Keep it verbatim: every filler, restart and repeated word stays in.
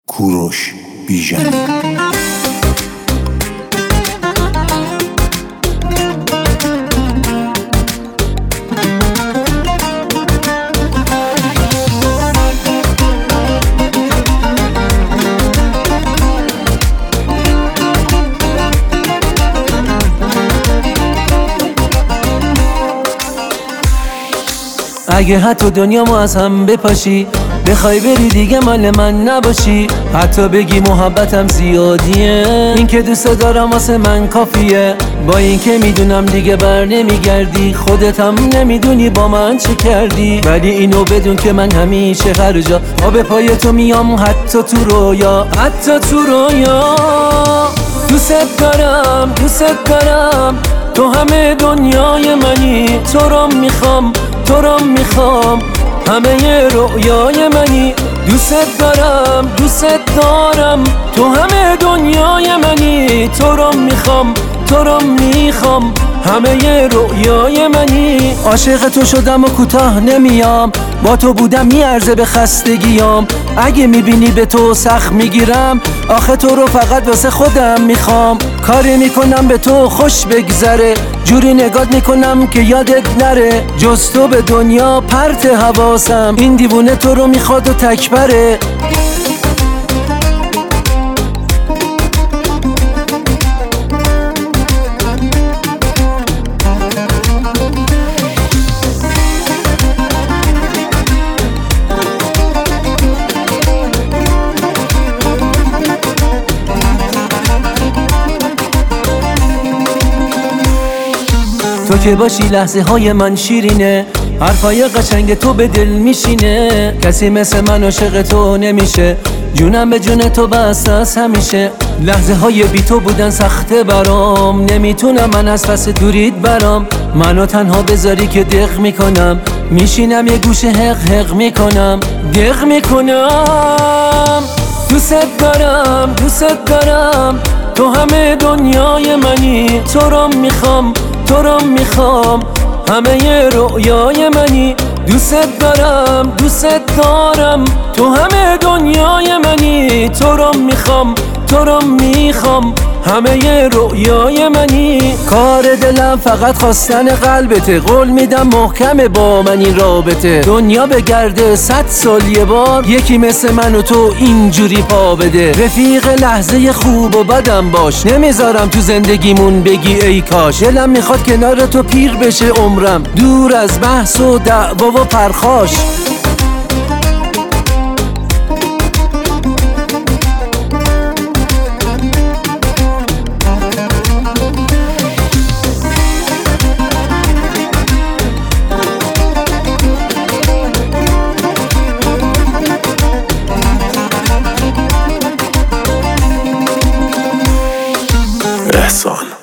کوروش بیژن. اگه حتی دنیا ما از هم بپاشی، بخوای بری دیگه مال من نباشی، حتی بگی محبتم زیادیه، این که دوست دارم واسه من کافیه. با این که میدونم دیگه بر نمیگردی، خودت هم نمیدونی با من چه کردی، ولی اینو بدون که من همیشه هر جا آب پای تو میام، حتی تو رویا، حتی تو رویا. دوست دارم دوست دارم تو همه دنیای منی، تو رو میخوام تو رو میخوام همه رویای منی. دوست دارم دوست دارم تو همه دنیای منی، تو رو میخوام تو رو میخوام همه رویای منی. عاشق تو شدم و کوتاه نمیام، با تو بودم میارزه به خستگیام. اگه میبینی به تو سخت میگیرم، آخه تو رو فقط واسه خودم میخوام. کاری میکنم به تو خوش بگذره، جوری نگات میکنم که یادت نره، جز تو به دنیا پرت حواسم. این دیوونه تو رو میخواد و تکبره. تو که باشی لحظه های من شیرینه، حرفای قشنگ تو به دل میشینه. کسی مثل من عاشق تو نمیشه، جونم به جون تو بسته است همیشه. لحظه های بی تو بودن سخته برام، نمیتونم من از پس دوریت برام. منو تنها بذاری که دق میکنم، میشینم یه گوشه حق حق میکنم، دق میکنم. دوست دارم دوست دارم تو همه دنیای منی، تو رو میخوام تو رو میخوام همه رویای منی. دوست دارم دوست دارم تو همه دنیای منی، تو رو میخوام تو رو میخوام همه رویای منی. کار دلم فقط خواستن قلبته، قول میدم محکمه با من این رابطه. دنیا بگرده صد سال یه بار، یکی مثل من و تو اینجوری پا بده. رفیق لحظه خوب و بدم باش، نمیذارم تو زندگیمون بگی ای کاش. دلم میخواد کنار تو پیر بشه عمرم، دور از بحث و دعوا و پرخاش. احسان.